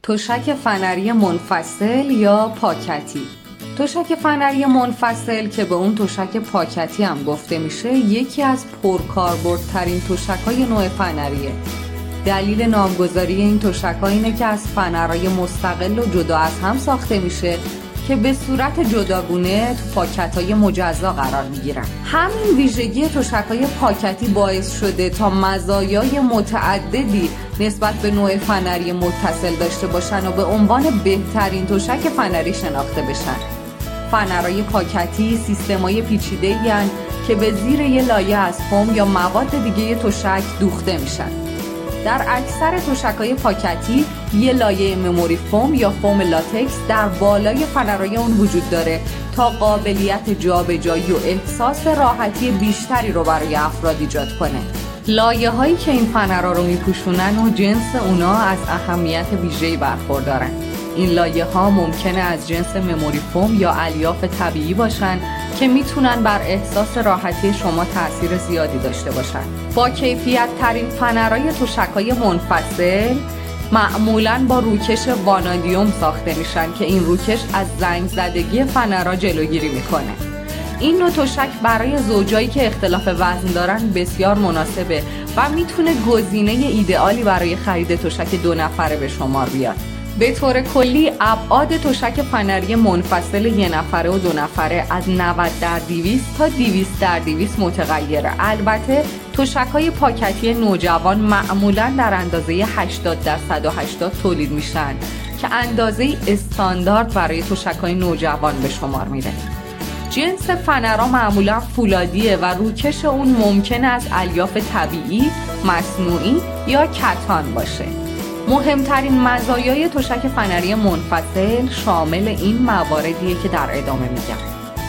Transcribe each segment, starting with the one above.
تشک فنری منفصل یا پاکتی. تشک فنری منفصل که به اون تشک پاکتی هم گفته میشه، یکی از پرکاربردترین تشک‌های نوع فنریه. دلیل نامگذاری این تشک‌ها اینه که از فنرهای مستقل و جدا از هم ساخته میشه که به صورت جداگونه تو پاکت‌های مجزا قرار میگیرن. همین ویژگی تشک‌های پاکتی باعث شده تا مزایای متعددی نسبت به نوع فنری متصل داشته باشن و به عنوان بهترین تشک فنری شناخته بشن. فنرهای پاکتی سیستم‌های پیچیده‌ای هستند که به زیر یه لایه از فوم یا مواد دیگه تشک دوخته میشن. در اکثر تشک‌های پاکتی یه لایه مموری فوم یا فوم لاتکس در بالای فنرهای اون وجود داره تا قابلیت جابجایی و احساس راحتی بیشتری رو برای افراد ایجاد کنه. لایه هایی که این فنرها رو میپوشونن و جنس اونا از اهمیت ویژه‌ای برخوردارن. این لایه ها ممکنه از جنس مموری فوم یا الیاف طبیعی باشن که میتونن بر احساس راحتی شما تأثیر زیادی داشته باشن. با کیفیت ترین فنرهای تشک‌های منفصل معمولاً با روکش وانادیوم ساخته میشن که این روکش از زنگ زدگی فنرها جلوگیری میکنه. این نوع تشک برای زوجایی که اختلاف وزن دارن بسیار مناسبه و میتونه گزینه ایدئالی برای خرید تشک 2 نفره به شمار بیاد. به طور کلی ابعاد تشک فنری منفصل 1 نفره و 2 نفره از 90/200 تا 200/200 متغیره. البته تشک‌های پاکتی نوجوان معمولاً در اندازه 80/180 تولید میشن که اندازه استاندارد برای تشک‌های نوجوان به شمار میره. جنس فنرها معمولاً فولادیه و روکش اون ممکنه از الیاف طبیعی، مصنوعی یا کتان باشه. مهمترین مزایای تشک فنری منفصل شامل این مواردیه که در ادامه میگم.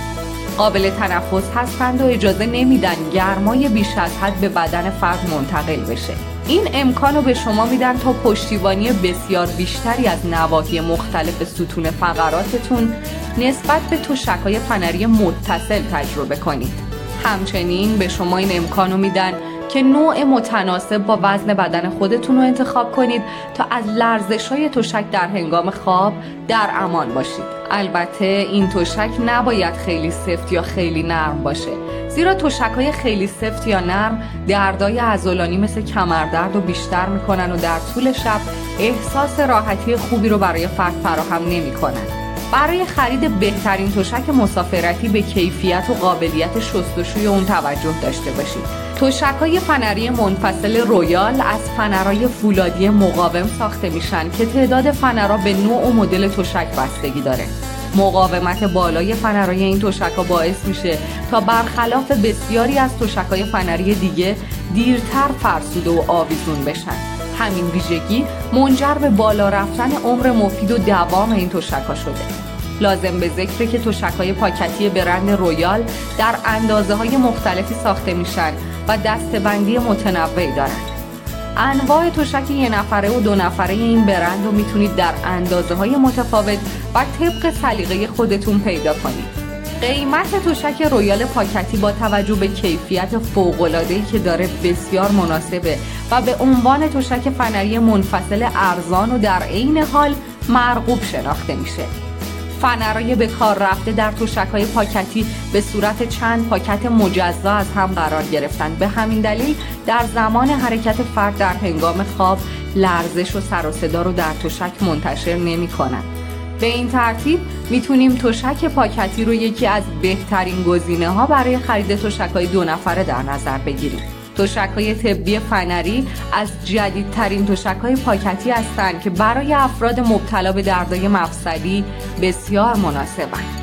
قابل تنفس هستند و اجازه نمیدن گرمای بیش از حد به بدن فرد منتقل بشه. این امکان رو به شما میدن تا پشتیبانی بسیار بیشتری از نواحی مختلف ستون فقراتتون نسبت به تشک‌های فنری متصل تجربه کنید. همچنین به شما این امکان رو میدن که نوع متناسب با وزن بدن خودتون رو انتخاب کنید تا از لرزش‌های تشک در هنگام خواب در امان باشید. البته این تشک نباید خیلی سفت یا خیلی نرم باشه، زیرا تشک‌های خیلی سفت یا نرم دردای عضلانی مثل کمردرد رو بیشتر میکنن و در طول شب احساس راحتی خوبی رو برای فرد فراهم نمیکنن. برای خرید بهترین تشک مسافرتی به کیفیت و قابلیت شستشوی اون توجه داشته باشید. تشک‌های فنری منفصل رویال از فنرهای فولادی مقاوم ساخته میشن که تعداد فنرها به نوع و مدل تشک بستگی داره. مقاومت بالای فنرهای این تشک‌ها باعث میشه تا برخلاف بسیاری از تشک‌های فنری دیگه دیرتر فرسوده و آویزون بشن. همین ویژگی منجر به بالا رفتن عمر مفید و دوام این تشک‌ها شده. لازم به ذکره که تشک‌های پاکتی برند رویال در اندازه‌های مختلفی ساخته میشن و دسته‌بندی متنوعی دارن. انواع تشک 1 نفره و 2 نفره این برند رو میتونید در اندازه‌های متفاوت و طبق سلیقه خودتون پیدا کنید. قیمت تشک رویال پاکتی با توجه به کیفیت فوق‌العاده‌ای که داره بسیار مناسبه و به عنوان تشک فنری منفصل ارزان و در عین حال مرغوب شناخته میشه. فنرهای به کار رفته در تشک‌های پاکتی به صورت چند پاکت مجزا از هم قرار گرفتند. به همین دلیل در زمان حرکت فرد در هنگام خواب لرزش و سر و صدا رو در تشک منتشر نمی‌کنند. به این ترتیب میتونیم تشک پاکتی رو یکی از بهترین گزینه‌ها برای خرید تشک‌های 2 نفره در نظر بگیریم. تشک‌های طبی فنری از جدیدترین تشک‌های پاکتی هستند که برای افراد مبتلا به دردهای مفصلی بسیار مناسبند.